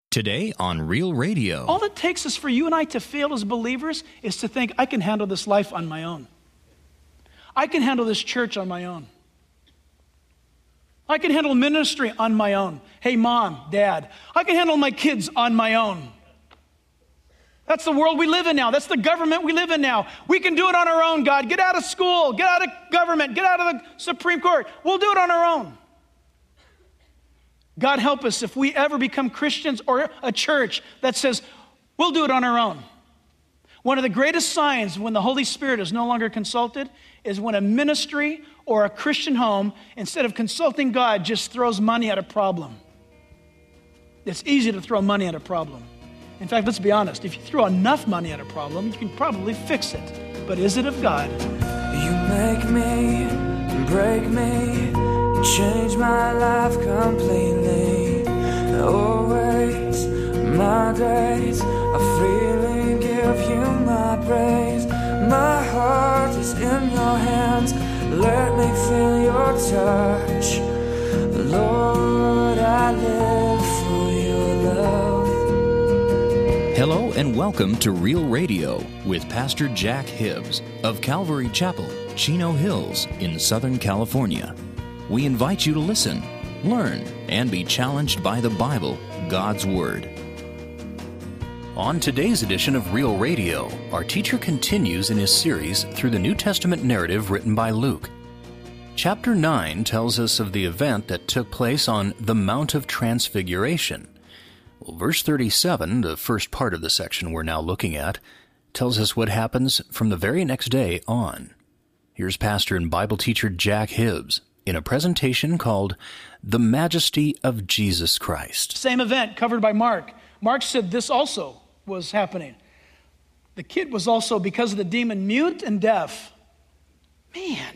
Today on Real Radio. All it takes is for you and I to fail as believers is to think, I can handle this life on my own. I can handle this church on my own. I can handle ministry on my own. Hey, mom, dad, I can handle my kids on my own. That's the world we live in now. That's the government we live in now. We can do it on our own, God. Get out of school. Get out of government. Get out of the Supreme Court. We'll do it on our own. God help us if we ever become Christians or a church that says, we'll do it on our own. One of the greatest signs when the Holy Spirit is no longer consulted is when a ministry or a Christian home, instead of consulting God, just throws money at a problem. It's easy to throw money at a problem. In fact, let's be honest. If you throw enough money at a problem, you can probably fix it. But is it of God? You make me, break me, change my life completely. Always, my days, I freely give you my praise. My heart is in your hands. Let me feel your touch. Lord, I live for your love. Hello and welcome to Real Radio with Pastor Jack Hibbs of Calvary Chapel, Chino Hills in Southern California. We invite you to listen, learn, and be challenged by the Bible, God's Word. On today's edition of Real Radio, our teacher continues in his series through the New Testament narrative written by Luke. Chapter 9 tells us of the event that took place on the Mount of Transfiguration. Well, verse 37, the first part of the section we're now looking at, tells us what happens from the very next day on. Here's pastor and Bible teacher Jack Hibbs in a presentation called The Majesty of Jesus Christ. Same event covered by Mark. Mark said this also was happening. The kid was also, because of the demon, mute and deaf. Man.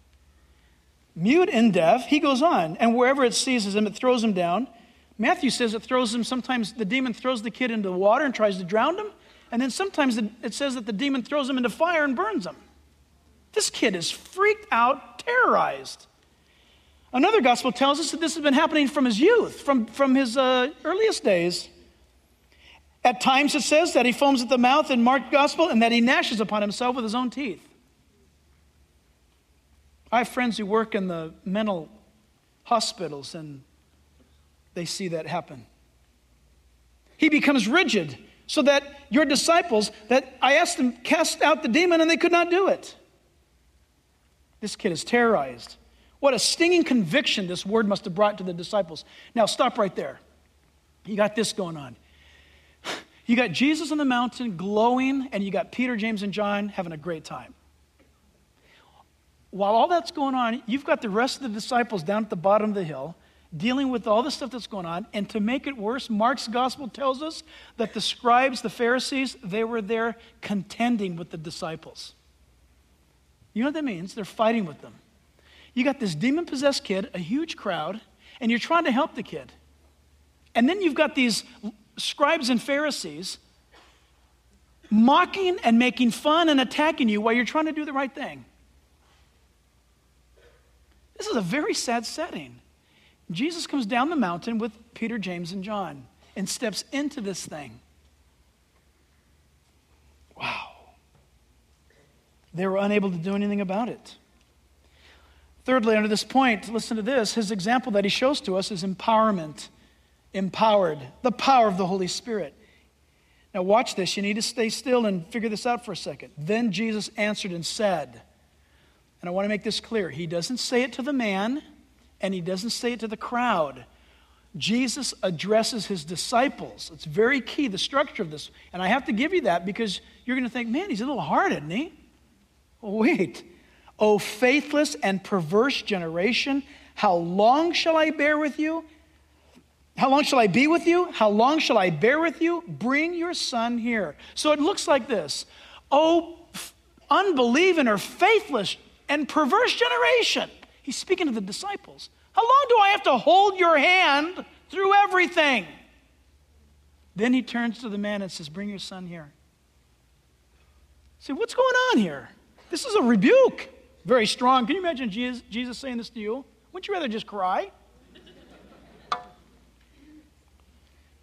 Mute and deaf. He goes on, and wherever it seizes him, it throws him down. Matthew says it throws him, sometimes the demon throws the kid into the water and tries to drown him, and then sometimes it says that the demon throws him into fire and burns him. This kid is freaked out, terrorized. Another gospel tells us that this has been happening from his youth, from his earliest days. At times it says that he foams at the mouth in Mark's gospel and that he gnashes upon himself with his own teeth. I have friends who work in the mental hospitals and they see that happen. He becomes rigid so that your disciples, that I asked them, cast out the demon and they could not do it. This kid is terrorized. What a stinging conviction this word must have brought to the disciples. Now stop right there. You got this going on. You got Jesus on the mountain glowing, and you got Peter, James, and John having a great time. While all that's going on, you've got the rest of the disciples down at the bottom of the hill dealing with all the stuff that's going on. And to make it worse, Mark's gospel tells us that the scribes, the Pharisees, they were there contending with the disciples. You know what that means? They're fighting with them. You got this demon-possessed kid, a huge crowd, and you're trying to help the kid. And then you've got these scribes and Pharisees mocking and making fun and attacking you while you're trying to do the right thing. This is a very sad setting. Jesus comes down the mountain with Peter, James, and John and steps into this thing. Wow. They were unable to do anything about it. Thirdly, under this point, listen to this. His example that he shows to us is empowerment. Empowered. The power of the Holy Spirit. Now watch this. You need to stay still and figure this out for a second. Then Jesus answered and said, and I want to make this clear. He doesn't say it to the man, and he doesn't say it to the crowd. Jesus addresses his disciples. It's very key, the structure of this. And I have to give you that because you're going to think, man, he's a little hard, isn't he? Well, wait. O faithless and perverse generation, how long shall I bear with you? How long shall I be with you? How long shall I bear with you? Bring your son here. So it looks like this. Oh, unbelieving or faithless and perverse generation. He's speaking to the disciples. How long do I have to hold your hand through everything? Then he turns to the man and says, bring your son here. See, what's going on here? This is a rebuke. Very strong. Can you imagine Jesus saying this to you? Wouldn't you rather just cry?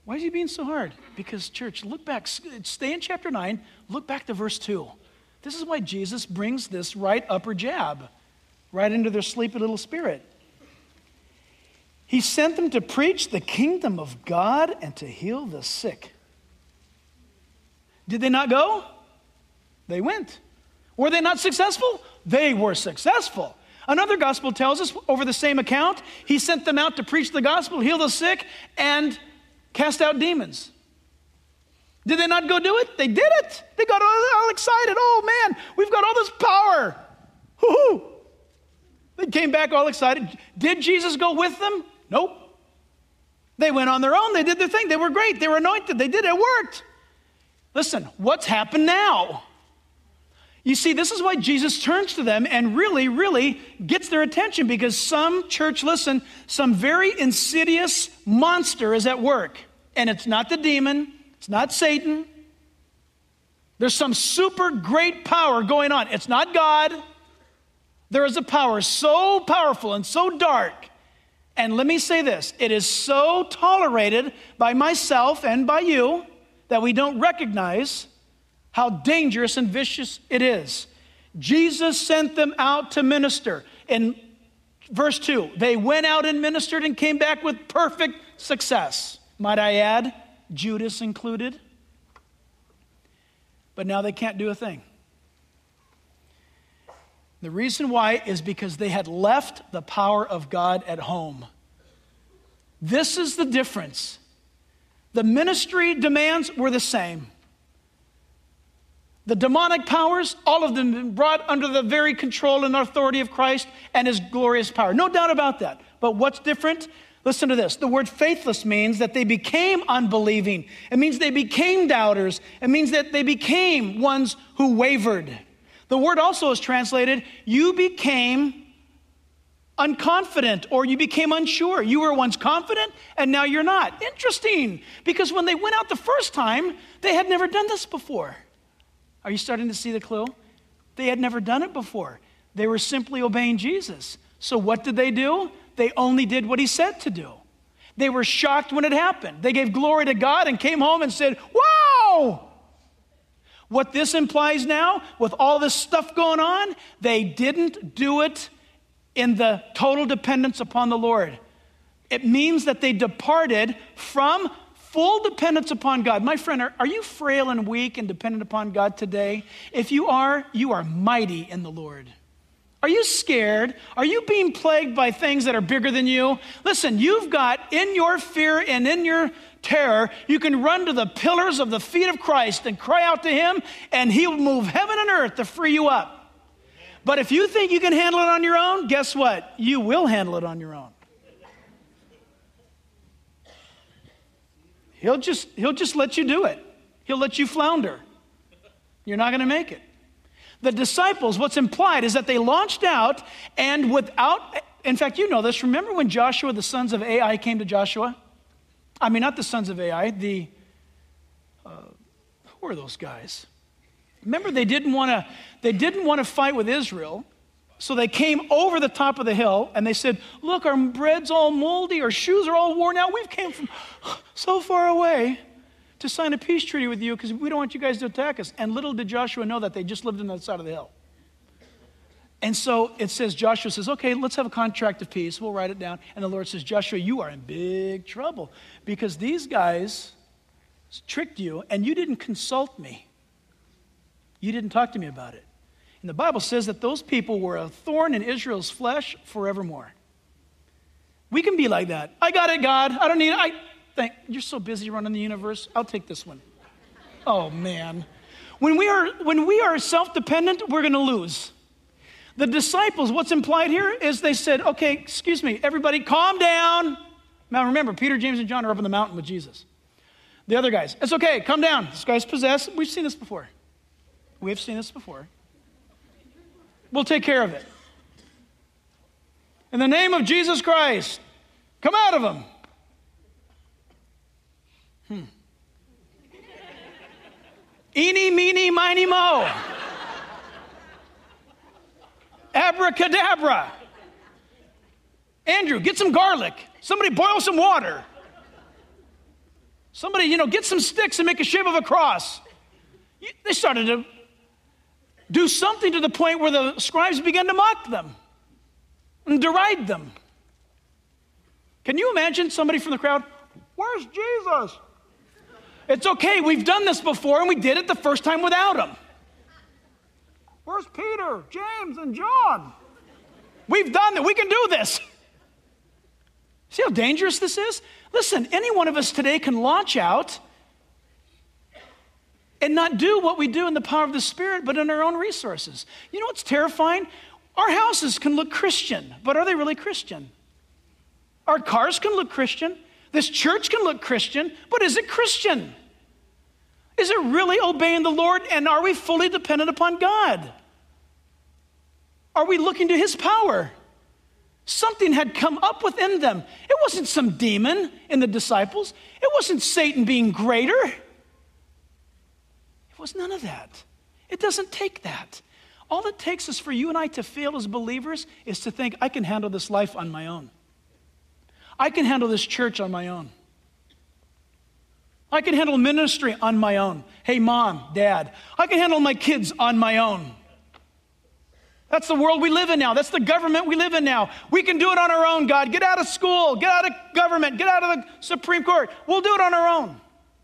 Why is he being so hard? Because, church, look back. Stay in chapter 9. Look back to verse 2. This is why Jesus brings this right upper jab right into their sleepy little spirit. He sent them to preach the kingdom of God and to heal the sick. Did they not go? They went. Were they not successful? They were successful. Another gospel tells us over the same account, he sent them out to preach the gospel, heal the sick, and cast out demons. Did they not go do it? They did it. They got all excited. Oh man, we've got all this power. Woo-hoo. They came back all excited. Did Jesus go with them? Nope. They went on their own. They did their thing. They were great. They were anointed. They did it. It worked. Listen, what's happened now? You see, this is why Jesus turns to them and really, really gets their attention, because some very insidious monster is at work. And it's not the demon. It's not Satan. There's some super great power going on. It's not God. There is a power so powerful and so dark. And let me say this, it is so tolerated by myself and by you that we don't recognize how dangerous and vicious it is. Jesus sent them out to minister. In verse 2, they went out and ministered and came back with perfect success. Might I add, Judas included. But now they can't do a thing. The reason why is because they had left the power of God at home. This is the difference. The ministry demands were the same. The demonic powers, all of them brought under the very control and authority of Christ and his glorious power. No doubt about that. But what's different? Listen to this. The word faithless means that they became unbelieving. It means they became doubters. It means that they became ones who wavered. The word also is translated, you became unconfident, or you became unsure. You were once confident and now you're not. Interesting, because when they went out the first time, they had never done this before. Are you starting to see the clue? They had never done it before. They were simply obeying Jesus. So what did they do? They only did what he said to do. They were shocked when it happened. They gave glory to God and came home and said, wow! What this implies now, with all this stuff going on, they didn't do it in the total dependence upon the Lord. It means that they departed from full dependence upon God. My friend, are you frail and weak and dependent upon God today? If you are mighty in the Lord. Are you scared? Are you being plagued by things that are bigger than you? Listen, you've got in your fear and in your terror, you can run to the pillars of the feet of Christ and cry out to him, and he'll move heaven and earth to free you up. But if you think you can handle it on your own, guess what? You will handle it on your own. He'll just let you do it. He'll let you flounder. You're not going to make it. The disciples, what's implied is that they launched out and in fact, you know this. Remember when Joshua, the sons of Ai, came to Joshua? I mean, not the sons of Ai, who are those guys? Remember, they didn't want to fight with Israel, so they came over the top of the hill and they said, look, our bread's all moldy, our shoes are all worn out. We've came from so far away to sign a peace treaty with you because we don't want you guys to attack us. And little did Joshua know that they just lived on that side of the hill. And so it says, Joshua says, okay, let's have a contract of peace. We'll write it down. And the Lord says, Joshua, you are in big trouble because these guys tricked you and you didn't consult me. You didn't talk to me about it. And the Bible says that those people were a thorn in Israel's flesh forevermore. We can be like that. I got it, God. I don't need it. You're so busy running the universe. I'll take this one. Oh, man. When we are self-dependent, we're going to lose. The disciples, what's implied here is they said, okay, excuse me, everybody calm down. Now remember, Peter, James, and John are up on the mountain with Jesus. The other guys, it's okay, calm down. This guy's possessed. We've seen this before. We've seen this before. We'll take care of it. In the name of Jesus Christ, come out of him. Eeny, meeny, miny, mo. Abracadabra. Andrew, get some garlic. Somebody boil some water. Somebody, get some sticks and make a shape of a cross. They started to do something to the point where the scribes began to mock them and deride them. Can you imagine somebody from the crowd? Where's Jesus? It's okay, we've done this before, and we did it the first time without him. Where's Peter, James, and John? We've done it. We can do this. See how dangerous this is? Listen, any one of us today can launch out and not do what we do in the power of the Spirit, but in our own resources. You know what's terrifying? Our houses can look Christian, but are they really Christian? Our cars can look Christian. This church can look Christian, but is it Christian? Is it really obeying the Lord, and are we fully dependent upon God? Are we looking to his power? Something had come up within them. It wasn't some demon in the disciples. It wasn't Satan being greater. It was none of that. It doesn't take that. All it takes is for you and I to fail as believers is to think, I can handle this life on my own. I can handle this church on my own. I can handle ministry on my own. Hey, mom, dad, I can handle my kids on my own. That's the world we live in now. That's the government we live in now. We can do it on our own, God. Get out of school. Get out of government. Get out of the Supreme Court. We'll do it on our own.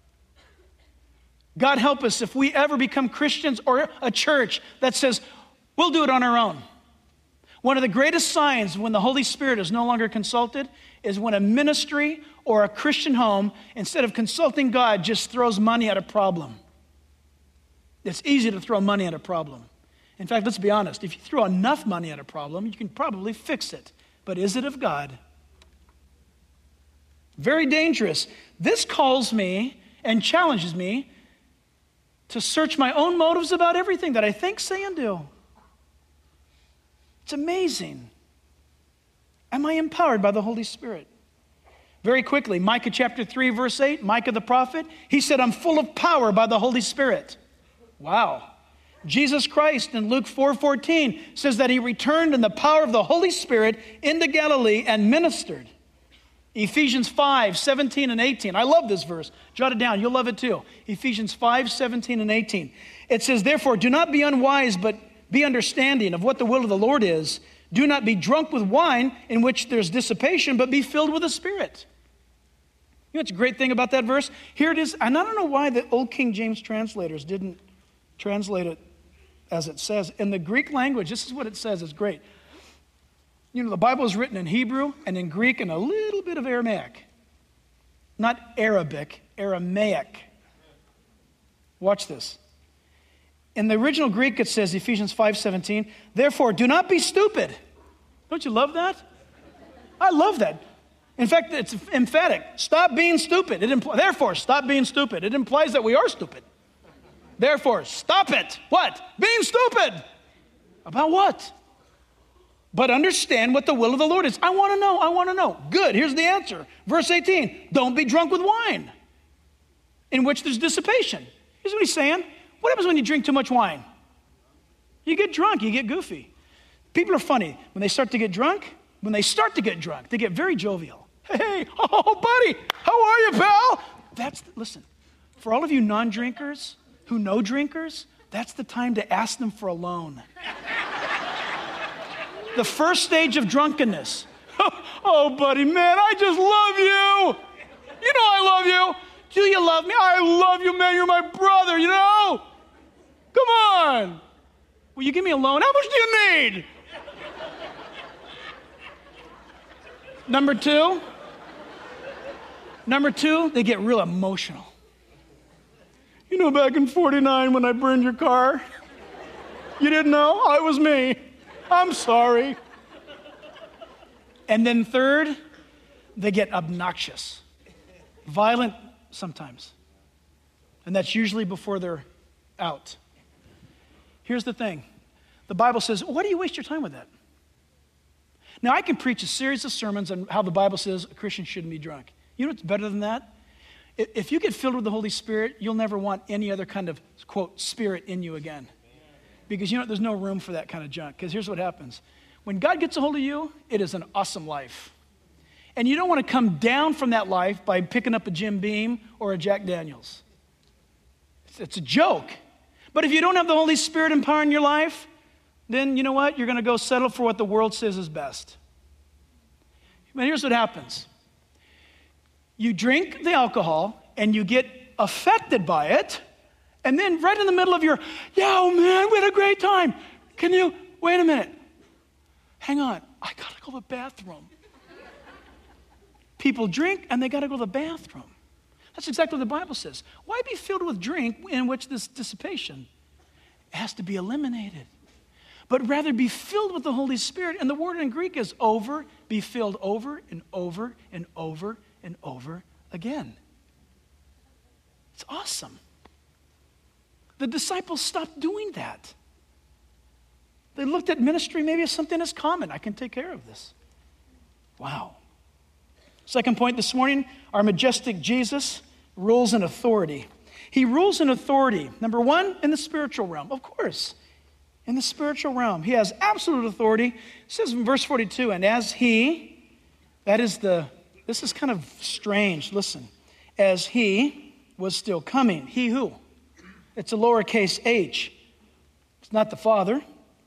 God help us if we ever become Christians or a church that says, we'll do it on our own. One of the greatest signs when the Holy Spirit is no longer consulted is when a ministry or a Christian home, instead of consulting God, just throws money at a problem. It's easy to throw money at a problem. In fact, let's be honest. If you throw enough money at a problem, you can probably fix it. But is it of God? Very dangerous. This calls me and challenges me to search my own motives about everything that I think, say, and do. It's amazing. Am I empowered by the Holy Spirit? Very quickly, Micah chapter 3, verse 8, Micah the prophet, he said, I'm full of power by the Holy Spirit. Wow. Jesus Christ in Luke 4:14 says that he returned in the power of the Holy Spirit into Galilee and ministered. Ephesians 5:17 and 18. I love this verse. Jot it down. You'll love it too. Ephesians 5:17 and 18. It says, therefore, do not be unwise, but be understanding of what the will of the Lord is. Do not be drunk with wine in which there's dissipation, but be filled with the Spirit. You know what's a great thing about that verse? Here it is. And I don't know why the old King James translators didn't translate it as it says. In the Greek language, this is what it says. It's great. You know, the Bible is written in Hebrew and in Greek and a little bit of Aramaic. Not Arabic, Aramaic. Watch this. In the original Greek, it says, Ephesians 5:17, therefore, do not be stupid. Don't you love that? I love that. In fact, it's emphatic. Stop being stupid. Therefore, stop being stupid. It implies that we are stupid. Therefore, stop it. What? Being stupid. About what? But understand what the will of the Lord is. I want to know. Good, here's the answer. Verse 18, don't be drunk with wine, in which there's dissipation. Here's what he's saying. What happens when you drink too much wine? You get drunk, you get goofy. People are funny. When they start to get drunk, they get very jovial. Hey, oh, buddy, how are you, pal? Listen, for all of you non-drinkers who know drinkers, that's the time to ask them for a loan. The first stage of drunkenness. Oh, buddy, man, I just love you. You know I love you. Do you love me? I love you, man. You're my brother, you know? Come on. Will you give me a loan? How much do you need? Number two, they get real emotional. You know, back in 49 when I burned your car, you didn't know? I was me. I'm sorry. And then third, they get obnoxious, violent sometimes. And that's usually before they're out. Here's the thing. The Bible says, why do you waste your time with that? Now, I can preach a series of sermons on how the Bible says a Christian shouldn't be drunk. You know what's better than that? If you get filled with the Holy Spirit, you'll never want any other kind of, quote, spirit in you again. Because, you know, there's no room for that kind of junk. Because here's what happens. When God gets a hold of you, it is an awesome life. And you don't want to come down from that life by picking up a Jim Beam or a Jack Daniels. It's a joke. But if you don't have the Holy Spirit empowering your life, then you know what? You're going to go settle for what the world says is best. But here's what happens. You drink the alcohol and you get affected by it, and then right in the middle of your, oh man, we had a great time. Can you, wait a minute. Hang on, I got to go to the bathroom. People drink and they got to go to the bathroom. That's exactly what the Bible says. Why be filled with drink in which this dissipation has to be eliminated? But rather be filled with the Holy Spirit. And the word in Greek is over, be filled over and over and over and over again. It's awesome. The disciples stopped doing that. They looked at ministry maybe as something that's common. I can take care of this. Wow. Second point this morning, our majestic Jesus rules in authority. He rules in authority. Number one, in the spiritual realm. Of course, in the spiritual realm. He has absolute authority. It says in verse 42, and as he, this is kind of strange. Listen. As he was still coming. He who? It's a lowercase h. It's not the Father.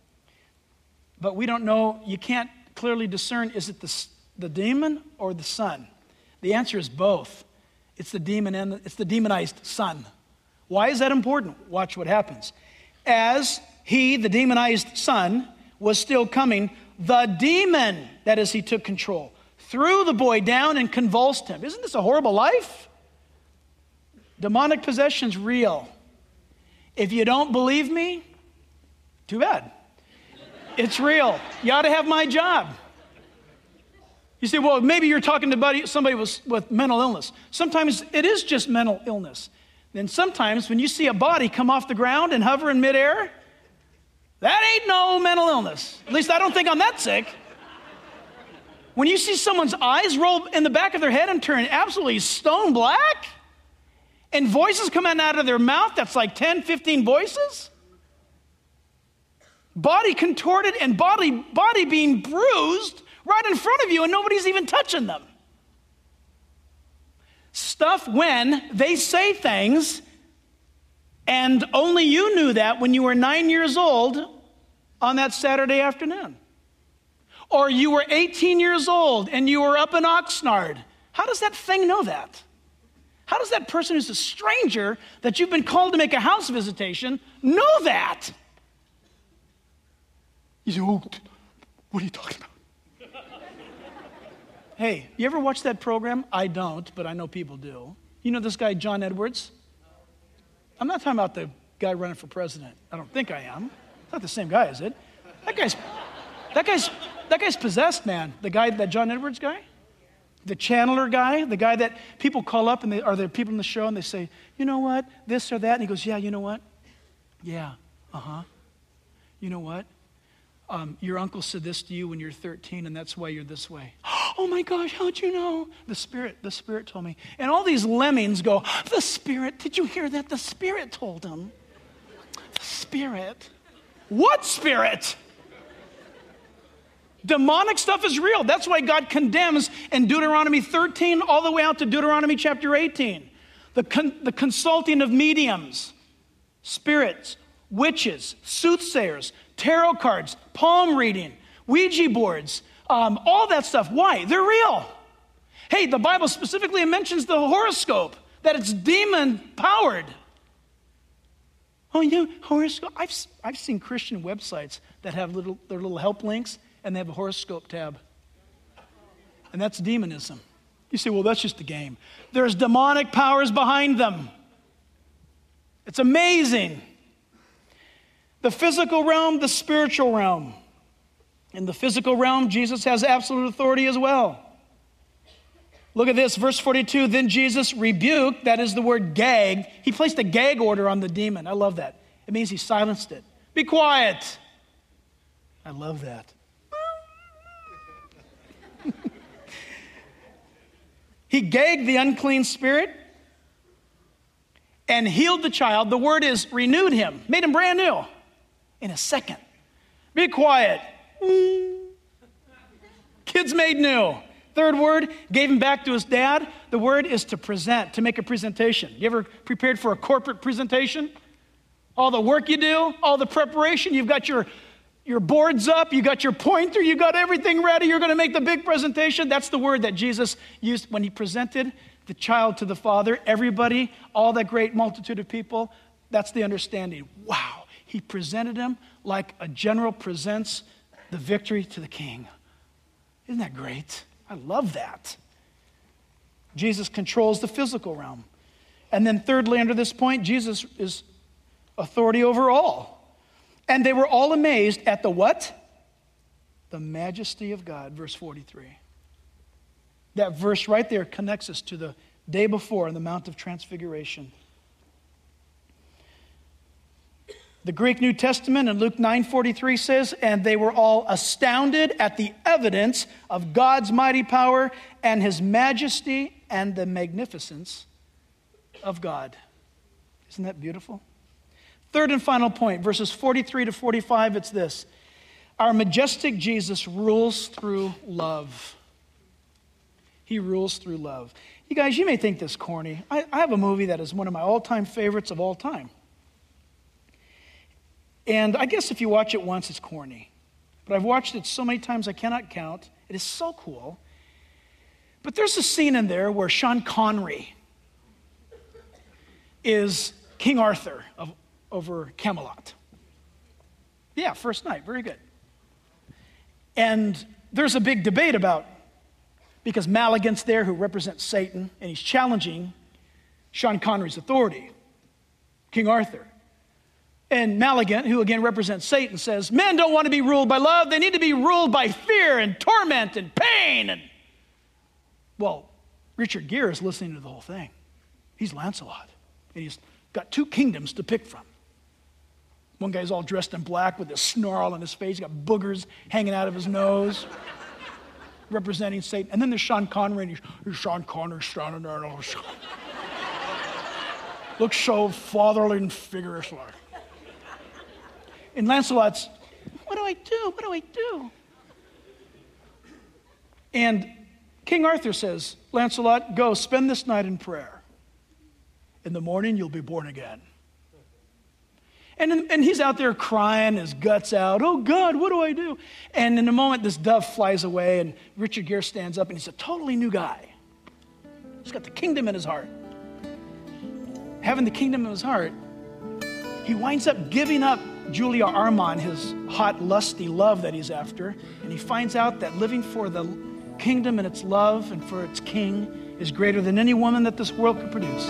But we don't know, you can't clearly discern, is it the demon or the son? The answer is both. It's the demon and it's the demonized son. Why is that important? Watch what happens. As he, the demonized son, was still coming, the demon, that is, he took control, threw the boy down and convulsed him. Isn't this a horrible life? Demonic possession's real. If you don't believe me, too bad. It's real. You ought to have my job. You say, well, maybe you're talking to somebody with mental illness. Sometimes it is just mental illness. Then sometimes when you see a body come off the ground and hover in midair, that ain't no mental illness. At least I don't think I'm that sick. When you see someone's eyes roll in the back of their head and turn absolutely stone black, and voices coming out of their mouth, that's like 10, 15 voices. Body contorted and body being bruised right in front of you and nobody's even touching them. Stuff when they say things and only you knew that when you were 9 years old on that Saturday afternoon. Or you were 18 years old and you were up in Oxnard. How does that thing know that? How does that person who's a stranger that you've been called to make a house visitation know that? You say, oh, what are you talking about? Hey, you ever watch that program? I don't, but I know people do. You know this guy, John Edwards? I'm not talking about the guy running for president. I don't think I am. It's not the same guy, is it? That guy's possessed, man. That John Edwards guy? The channeler guy, the guy that people call up and there are people in the show and they say, you know what, this or that. And he goes, yeah, you know what? Yeah, You know what? Your uncle said this to you when you're 13 and that's why you're this way. Oh my gosh, how'd you know? The Spirit told me. And all these lemmings go, the Spirit, did you hear that? The Spirit told him. The Spirit. What Spirit? Demonic stuff is real. That's why God condemns in Deuteronomy 13 all the way out to Deuteronomy chapter 18. The consulting of mediums, spirits, witches, soothsayers, tarot cards, palm reading, Ouija boards, all that stuff. Why? They're real. Hey, the Bible specifically mentions the horoscope, that it's demon-powered. Oh, yeah, horoscope. I've seen Christian websites that have their little help links, and they have a horoscope tab. And that's demonism. You say, well, that's just a game. There's demonic powers behind them. It's amazing. The physical realm, the spiritual realm. In the physical realm, Jesus has absolute authority as well. Look at this, verse 42. Then Jesus rebuked, that is the word gag. He placed a gag order on the demon. I love that. It means he silenced it. Be quiet. I love that. He gagged the unclean spirit and healed the child. The word is renewed him, made him brand new in a second. Be quiet. Kids made new. Third word, gave him back to his dad. The word is to present, to make a presentation. You ever prepared for a corporate presentation? All the work you do, all the preparation, you've got your boards up, you got your pointer, you got everything ready, you're going to make the big presentation. That's the word that Jesus used when he presented the child to the Father. Everybody, all that great multitude of people, that's the understanding. Wow, he presented him like a general presents the victory to the king. Isn't that great? I love that. Jesus controls the physical realm. And then thirdly, under this point, Jesus is authority over all. And they were all amazed at the what? The majesty of God, verse 43. That verse right there connects us to the day before on the Mount of Transfiguration. The Greek New Testament in Luke 9:43 says, and they were all astounded at the evidence of God's mighty power and his majesty and the magnificence of God. Isn't that beautiful? Third and final point, verses 43 to 45, it's this. Our majestic Jesus rules through love. He rules through love. You guys, you may think this corny. I have a movie that is one of my all-time favorites of all time. And I guess if you watch it once, it's corny. But I've watched it so many times I cannot count. It is so cool. But there's a scene in there where Sean Connery is King Arthur over Camelot. Yeah, first night, very good. And there's a big debate about, because Maligan's there who represents Satan, and he's challenging Sean Connery's authority, King Arthur. And Maligan, who again represents Satan, says, men don't want to be ruled by love. They need to be ruled by fear and torment and pain. Well, Richard Gere is listening to the whole thing. He's Lancelot. And he's got two kingdoms to pick from. One guy's all dressed in black with a snarl on his face. He's got boogers hanging out of his nose, representing Satan. And then there's Sean Connery, and he's Sean Connery standing there. And looks so fatherly and vigorous like. And Lancelot's, what do I do? What do I do? And King Arthur says, Lancelot, go spend this night in prayer. In the morning, you'll be born again. And he's out there crying his guts out. Oh, God, what do I do? And in a moment, this dove flies away, and Richard Gere stands up, and he's a totally new guy. He's got the kingdom in his heart. Having the kingdom in his heart, he winds up giving up Julia Armand, his hot, lusty love that he's after, and he finds out that living for the kingdom and its love and for its king is greater than any woman that this world could produce.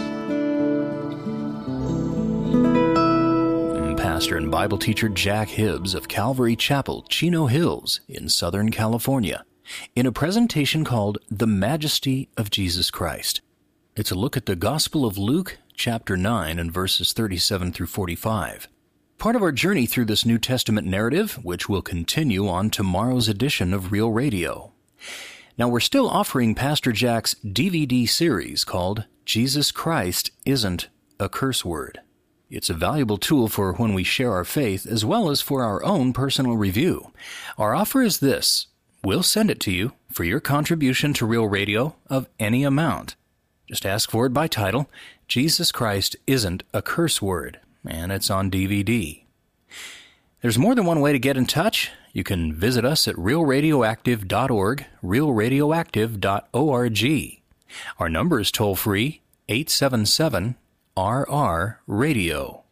Pastor and Bible teacher Jack Hibbs of Calvary Chapel, Chino Hills in Southern California, in a presentation called The Majesty of Jesus Christ. It's a look at the Gospel of Luke, chapter 9, and verses 37 through 45. Part of our journey through this New Testament narrative, which will continue on tomorrow's edition of Real Radio. Now, we're still offering Pastor Jack's DVD series called Jesus Christ Isn't a Curse Word. It's a valuable tool for when we share our faith as well as for our own personal review. Our offer is this. We'll send it to you for your contribution to Real Radio of any amount. Just ask for it by title, Jesus Christ Isn't a Curse Word, and it's on DVD. There's more than one way to get in touch. You can visit us at realradioactive.org, realradioactive.org. Our number is toll-free, 877-RR-RADIO,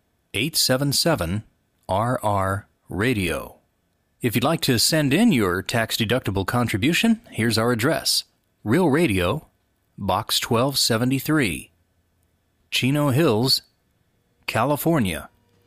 877-RR-RADIO. If you'd like to send in your tax-deductible contribution, here's our address. Real Radio, Box 1273, Chino Hills, California,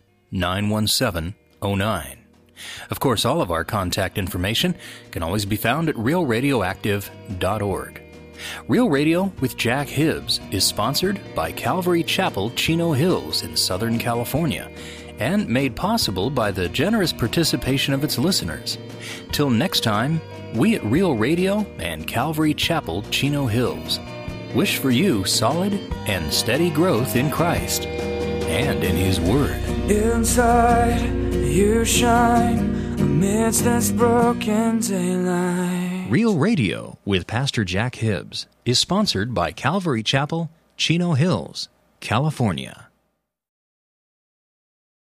91709. Of course, all of our contact information can always be found at realradioactive.org. Real Radio with Jack Hibbs is sponsored by Calvary Chapel, Chino Hills in Southern California, and made possible by the generous participation of its listeners. Till next time, we at Real Radio and Calvary Chapel, Chino Hills wish for you solid and steady growth in Christ and in His Word. Inside, you shine amidst this broken daylight. Real Radio with Pastor Jack Hibbs is sponsored by Calvary Chapel, Chino Hills, California.